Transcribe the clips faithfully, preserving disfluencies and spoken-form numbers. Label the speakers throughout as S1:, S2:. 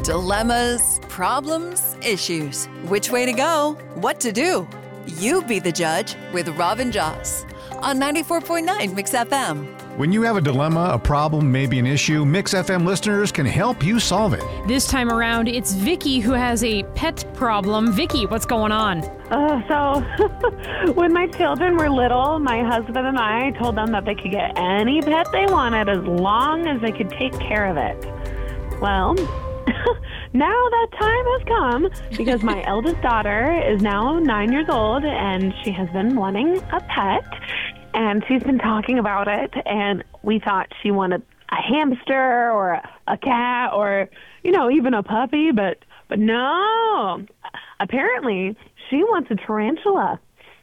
S1: Dilemmas, problems, issues. Which way to go? What to do? You be the judge with Robin Joss on ninety-four point nine Mix F M.
S2: When you have a dilemma, a problem, maybe an issue, Mix F M listeners can help you solve it.
S3: This time around, it's Vicky who has a pet problem. Vicky, what's going on?
S4: Uh, so, when my children were little, my husband and I told them that they could get any pet they wanted as long as they could take care of it. Well, now that time has come because my eldest daughter is now nine years old and she has been wanting a pet. And she's been talking about it, and we thought she wanted a hamster or a, a cat or, you know, even a puppy, but but no. Apparently, she wants a tarantula.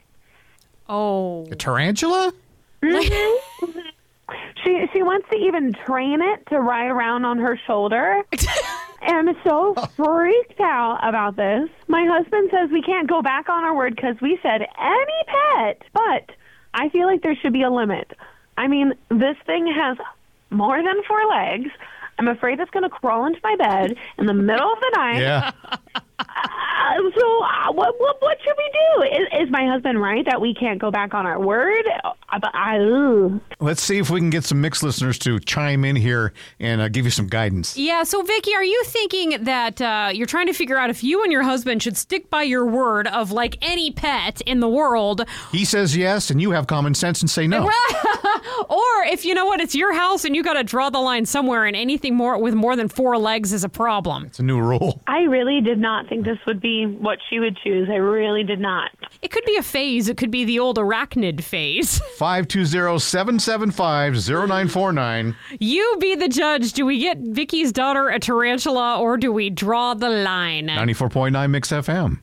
S3: Oh.
S2: A tarantula?
S4: Mm-hmm. she she wants to even train it to ride around on her shoulder. And I'm so freaked out about this. My husband says we can't go back on our word because we said any pet, but I feel like there should be a limit. I mean, this thing has more than four legs. I'm afraid it's going to crawl into my bed in the middle of the night.
S2: Yeah.
S4: Uh, so uh, what, what what should we do? Is, is my husband right that we can't go back on our word? Uh, I, ooh.
S2: Let's see if we can get some mixed listeners to chime in here and uh, give you some guidance.
S3: Yeah, so Vicky, are you thinking that uh, you're trying to figure out if you and your husband should stick by your word of like any pet in the world?
S2: He says yes, and you have common sense and say no.
S3: Or if you know what, it's your house and you got to draw the line somewhere and anything more with more than four legs is a problem.
S2: It's a new rule.
S4: I really did not think this would be what she would choose. I really did not.
S3: It could be a phase. It could be the old arachnid phase.
S2: five two zero, seven seven five, zero nine four nine.
S3: You be the judge. Do we get Vicky's daughter a tarantula or do we draw the line?
S2: ninety-four point nine Mix F M.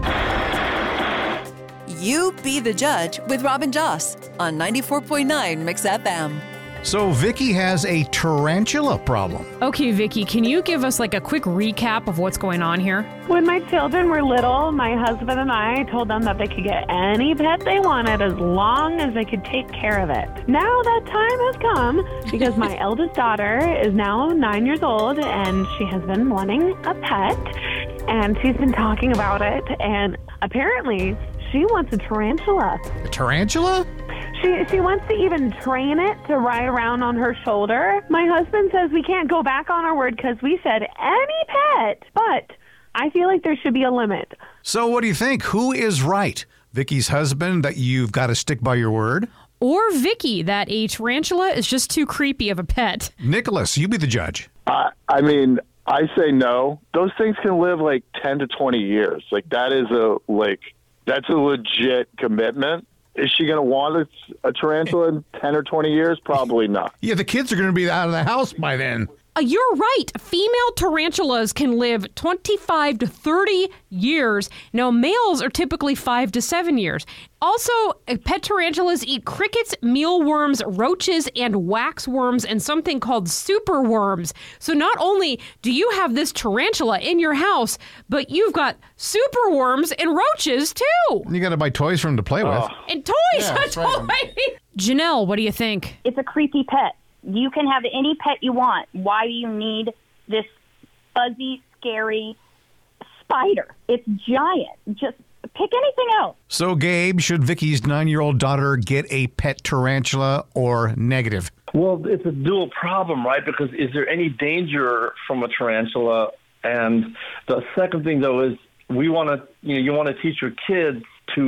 S1: You be the judge with Robin Joss on ninety-four point nine Mix F M.
S2: So Vicky has a tarantula problem.
S3: Okay, Vicky, can you give us like a quick recap of what's going on here?
S4: When my children were little, my husband and I told them that they could get any pet they wanted as long as they could take care of it. Now that time has come because my eldest daughter is now nine years old and she has been wanting a pet. And she's been talking about it, and apparently she wants a tarantula.
S2: A tarantula?
S4: She she wants to even train it to ride around on her shoulder. My husband says we can't go back on our word because we said any pet, but I feel like there should be a limit.
S2: So what do you think? Who is right? Vicky's husband, that you've got to stick by your word?
S3: Or Vicky, that a tarantula is just too creepy of a pet?
S2: Nicholas, you be the judge.
S5: Uh, I mean, I say no. Those things can live like ten to twenty years. Like that is a like that's a legit commitment. Is she going to want a, a tarantula in ten or twenty years? Probably not.
S2: Yeah, the kids are going to be out of the house by then.
S3: Uh, you're right. Female tarantulas can live twenty-five to thirty years. Now, males are typically five to seven years. Also, pet tarantulas eat crickets, mealworms, roaches, and waxworms, and something called superworms. So not only do you have this tarantula in your house, but you've got superworms and roaches, too.
S2: You got to buy toys for them to play with.
S5: Oh.
S3: And toys!
S2: Yeah,
S3: a
S2: that's
S3: toy!
S2: right.
S3: Janelle, what do you think?
S6: It's a creepy pet. You can have any pet you want. Why do you need this fuzzy, scary spider? It's giant. Just pick anything else.
S2: So, Gabe, should Vicky's nine-year-old daughter get a pet tarantula or negative?
S7: Well, it's a dual problem, right? Because is there any danger from a tarantula? And the second thing, though, is we want to, you know, you want to teach your kids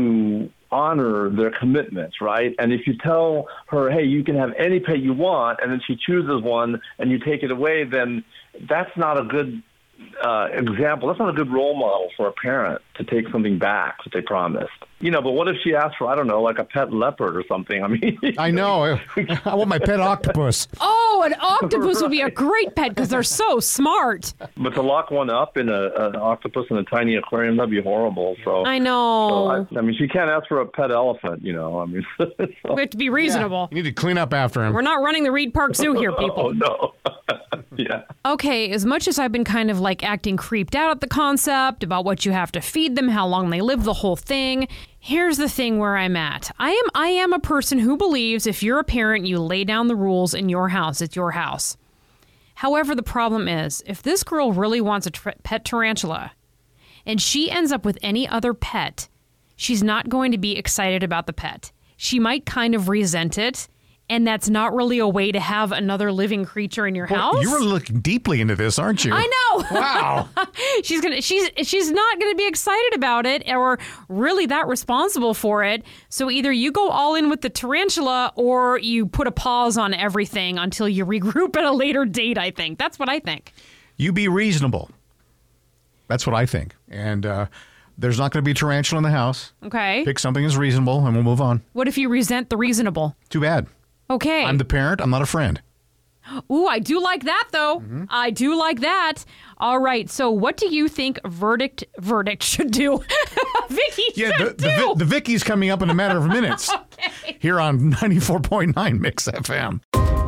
S7: to honor their commitments, right? And if you tell her, hey, you can have any pet you want, and then she chooses one and you take it away, then that's not a good uh, example. That's not a good role model for a parent to take something back that they promised. You know, but what if she asked for, I don't know, like a pet leopard or something? I mean,
S2: I know. I want my pet octopus.
S3: Oh, an octopus
S7: Right.
S3: would be a great pet because they're so smart.
S7: But to lock one up in a, an octopus in a tiny aquarium, that'd be horrible. So
S3: I know.
S7: So I, I mean, she can't ask for a pet elephant, you know. I mean, so.
S3: We have to be reasonable.
S2: You need to clean up after him.
S3: We're not running the Reed Park Zoo here, people.
S7: Oh, no. Yeah.
S3: Okay, as much as I've been kind of like acting creeped out at the concept about what you have to feed them, how long they live, the whole thing, here's the thing where I'm at. I am I am a person who believes if you're a parent, you lay down the rules in your house. It's your house. However, the problem is, if this girl really wants a tr- pet tarantula and she ends up with any other pet, she's not going to be excited about the pet. She might kind of resent it, and that's not really a way to have another living creature in your
S2: Well,
S3: house.
S2: you were looking deeply into this, aren't you?
S3: I know.
S2: Wow.
S3: she's gonna she's she's not gonna be excited about it or really that responsible for it. So either you go all in with the tarantula or you put a pause on everything until you regroup at a later date, I think. That's what I think.
S2: You be reasonable. That's what I think. And uh, there's not going to be a tarantula in the house.
S3: Okay.
S2: Pick something that's reasonable, and we'll move on.
S3: What if you resent the reasonable?
S2: Too bad.
S3: Okay.
S2: I'm the parent. I'm not a friend.
S3: Ooh, I do like that, though. Mm-hmm. I do like that. All right. So what do you think verdict verdict should do? Vicky
S2: Yeah,
S3: should
S2: the, the,
S3: do.
S2: the Vicky's coming up in a matter of minutes.
S3: Okay.
S2: Here on ninety-four point nine Mix F M.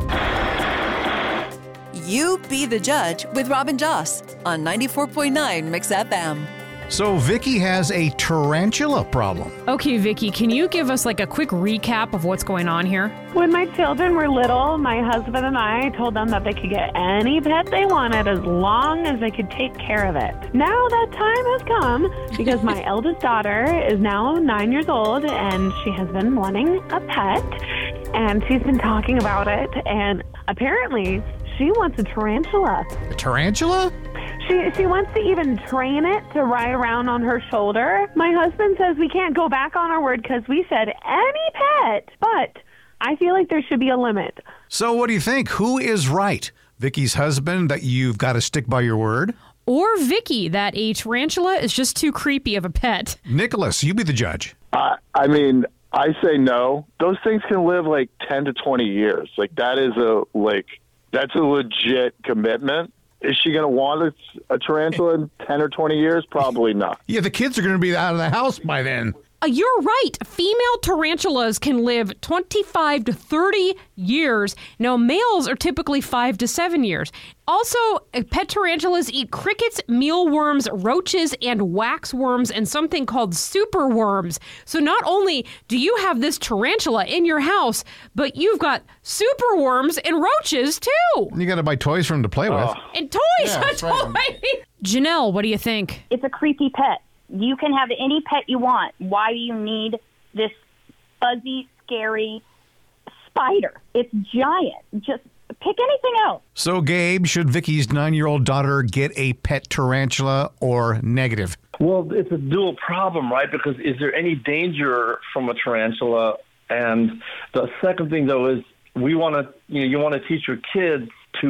S1: You be the judge with Robin Joss on ninety-four point nine Mix F M.
S2: So Vicky has a tarantula problem.
S3: Okay, Vicky, can you give us like a quick recap of what's going on here?
S4: When my children were little, my husband and I told them that they could get any pet they wanted as long as they could take care of it. Now that time has come because my eldest daughter is now nine years old and she has been wanting a pet and she's been talking about it, and apparently she wants a tarantula.
S2: A tarantula?
S4: She she wants to even train it to ride around on her shoulder. My husband says we can't go back on our word because we said any pet, but I feel like there should be a limit.
S2: So what do you think? Who is right? Vicky's husband, that you've got to stick by your word?
S3: Or Vicky, that a tarantula is just too creepy of a pet?
S2: Nicholas, you be the judge.
S5: Uh, I mean, I say no. Those things can live like ten to twenty years. Like that is a like that's a legit commitment. Is she going to want a, a tarantula in ten or twenty years? Probably not.
S2: Yeah, the kids are going to be out of the house by then.
S3: Uh, you're right. Female tarantulas can live twenty-five to thirty years. Now, males are typically five to seven years. Also, uh, pet tarantulas eat crickets, mealworms, roaches, and waxworms, and something called superworms. So not only do you have this tarantula in your house, but you've got superworms and roaches, too.
S2: You got to buy toys for him to play with.
S3: And toys.
S2: Yeah, that's right.
S3: toys. Janelle, what do you think?
S6: It's a creepy pet. You can have any pet you want. Why do you need this fuzzy, scary spider? It's giant. Just pick anything else.
S2: So, Gabe, should Vicky's nine-year-old daughter get a pet tarantula or negative?
S7: Well, it's a dual problem, right? Because is there any danger from a tarantula? And the second thing, though, is we want to, you know, you want to teach your kids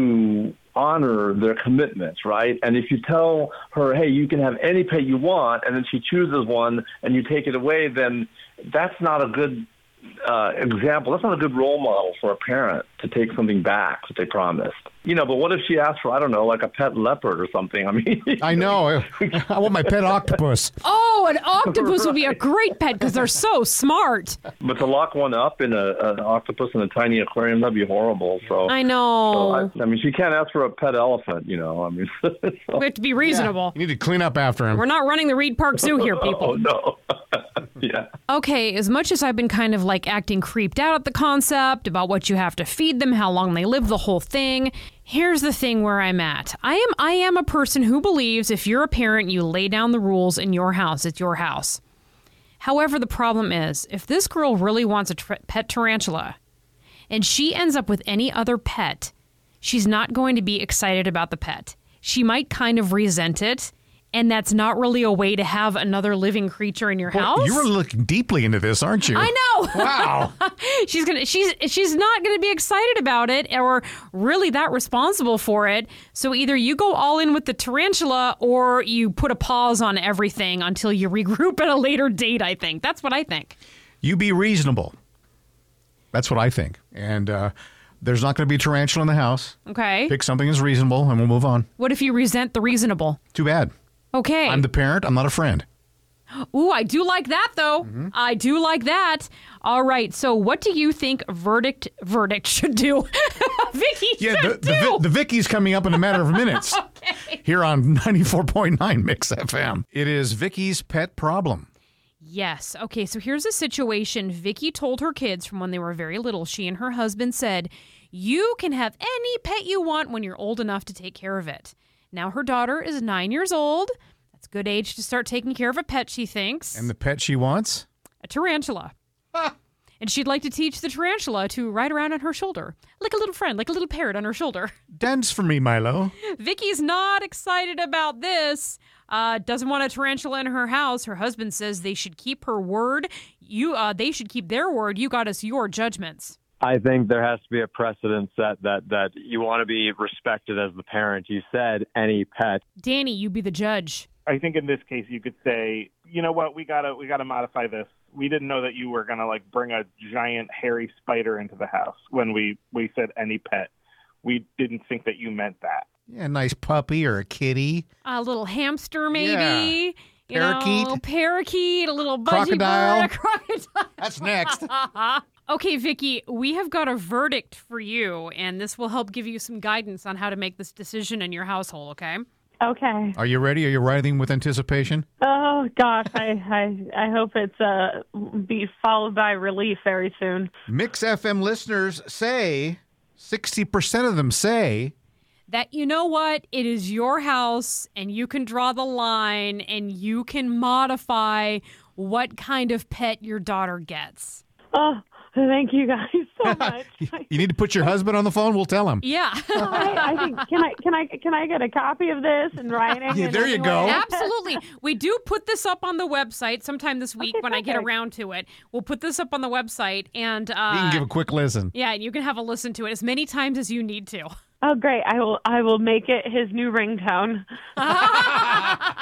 S7: to honor their commitments, right? And if you tell her, hey, you can have any pet you want, and then she chooses one and you take it away, then that's not a good uh, example. That's not a good role model for a parent to take something back that they promised. You know, but what if she asked for, I don't know, like a pet leopard or something? I mean,
S2: I know. I want my pet octopus.
S3: Oh, an octopus
S7: Right.
S3: would be a great pet because they're so smart.
S7: But to lock one up in a, an octopus in a tiny aquarium, that'd be horrible. So
S3: I know.
S7: So I, I mean, she can't ask for a pet elephant, you know. I mean, so,
S3: We have to be reasonable.
S2: You need to clean up after him.
S3: We're not running the Reed Park Zoo here,
S7: oh
S3: people.
S7: no, yeah.
S3: Okay, as much as I've been kind of like acting creeped out at the concept about what you have to feed them, how long they live, the whole thing, here's the thing where I'm at. I am I am a person who believes if you're a parent, you lay down the rules in your house. It's your house. However, the problem is, if this girl really wants a tra- pet tarantula and she ends up with any other pet, she's not going to be excited about the pet. She might kind of resent it, and that's not really a way to have another living creature in your
S2: Well,
S3: house.
S2: you were looking deeply into this, aren't you?
S3: I know.
S2: Wow.
S3: she's gonna she's she's not gonna be excited about it or really that responsible for it. So either you go all in with the tarantula or you put a pause on everything until you regroup at a later date, I think. That's what I think.
S2: You be reasonable. That's what I think. And uh, there's not going to be a tarantula in the house.
S3: Okay.
S2: Pick something that's reasonable, and we'll move on.
S3: What if you resent the reasonable?
S2: Too bad.
S3: Okay.
S2: I'm the parent. I'm not a friend.
S3: Ooh, I do like that, though.
S2: Mm-hmm.
S3: I do like that. All right. So what do you think verdict verdict should do? Vicky
S2: Yeah,
S3: should
S2: the, the,
S3: do.
S2: Vi- the Vicky's coming up in a matter of minutes.
S3: Okay.
S2: Here on ninety-four point nine Mix F M. It is Vicky's pet problem.
S3: Yes. Okay, so here's a situation. Vicky told her kids from when they were very little, she and her husband said, You can have any pet you want when you're old enough to take care of it. Now her daughter is nine years old. That's a good age to start taking care of a pet, she thinks.
S2: And the pet she wants?
S3: A tarantula. And she'd like to teach the tarantula to ride around on her shoulder, like a little friend, like a little parrot on her shoulder.
S2: Dance for me, Milo.
S3: Vicky's not excited about this. Uh, doesn't want a tarantula in her house. Her husband says they should keep her word. You, uh, they should keep their word. You got us your judgments.
S8: I think there has to be a precedent set that, that you want to be respected as the parent. You said any pet.
S3: Danny, you be the judge.
S9: I think in this case you could say, you know what, we gotta we gotta modify this. We didn't know that you were gonna like bring a giant hairy spider into the house when we, we said any pet. We didn't think that you meant that.
S2: Yeah, a nice puppy or a kitty.
S3: A little hamster, maybe.
S2: Yeah.
S3: You
S2: Parakeet.
S3: know, parakeet, a little budgie
S2: Crocodile.
S3: bird, a crocodile.
S2: That's next.
S3: Okay, Vicky, we have got a verdict for you, and this will help give you some guidance on how to make this decision in your household, okay?
S4: Okay.
S2: Are you ready? Are you writhing with anticipation?
S4: Oh gosh, I I I hope it's uh be followed by relief very soon.
S2: Mix F M listeners say, sixty percent of them say,
S3: That, you know what, it is your house, and you can draw the line, and you can modify what kind of pet your daughter gets.
S4: Oh, thank you guys so much.
S2: you need to put your husband on the phone. We'll tell him.
S3: Yeah.
S4: I, I think can I can I can I get a copy of this in writing?
S2: Yeah, there you go.
S3: Absolutely. We do put this up on the website sometime this week
S4: Okay,
S3: when I get
S4: perfect.
S3: around to it. We'll put this up on the website, and uh,
S2: You can give a quick listen.
S3: yeah, and you can have a listen to it as many times as you need to.
S4: Oh, great! I will I will make it his new ringtone.